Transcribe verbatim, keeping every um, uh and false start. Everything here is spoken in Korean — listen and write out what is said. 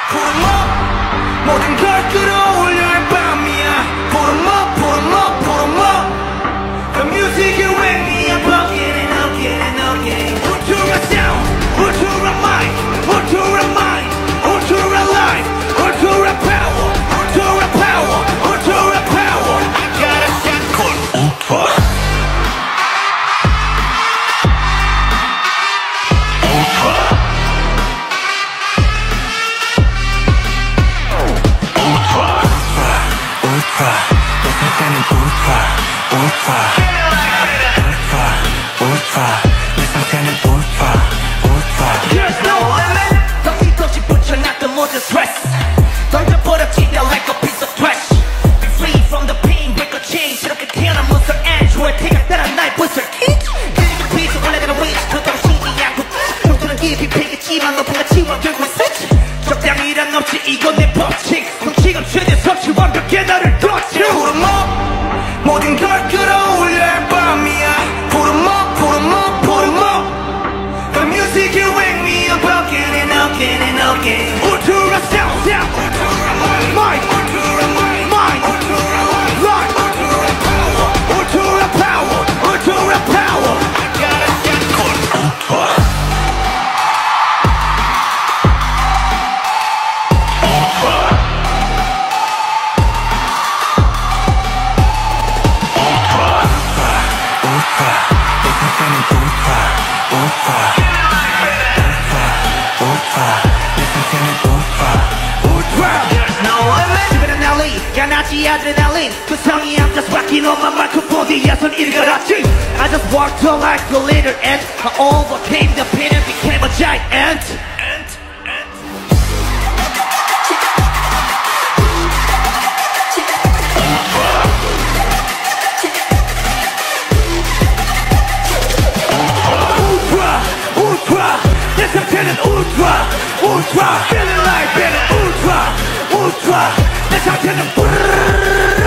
Put 'em up 모든 걸 끌어올려야 밤이야 Put 'em up, put 'em up, put 'em up The music you wake me up again and again and again Ultra sound, ultra mind, ultra mind, ultra life, ultra power, ultra power, ultra power I got a shot called Ultra Ultra Ultra Ultra 내 상태는 Ultra Ultra Ultra Ultra 내 상태는 Ultra Ultra There's no limit 더 끝없이 붙여놨던 모든 stress 던져버렸지 나 like a piece of trash Be free from the pain break a chain 새롭게 태어난 monster android 태각다란 나의 booster kick 그리고 빛이 올라가는 위치 그토록 신기 않고 형태는 깊이 패겠지만 높은 가치와 결국은 switch 적당히란 없지 이건 내 법칙 성취감 최대 섭취 완벽해 나를 touch Put 'em up 모든 걸 끌어올려야 밤이야 Put 'em up, put 'em up, put 'em up The music you wake me up again and again and again Ultra sound, sound Ultra mind, mind Ultra mind, mind Ultra life Ultra power Ultra power, ultra power I got a shot called Ultra Ultra Ultra 내 상태는 Ultra Ultra Ultra Ultra 내 상태는 Ultra Ultra There's no limit 집에는 난리 야나지 아드레날린 구성이 I'm just rocking on my microphone 뒤에선 일가랐지 I just walked on like a little ant I overcame the pain and became a giant Ultra, 내 상태는 ultra, ultra, feeling like being ultra, ultra, 내 상태는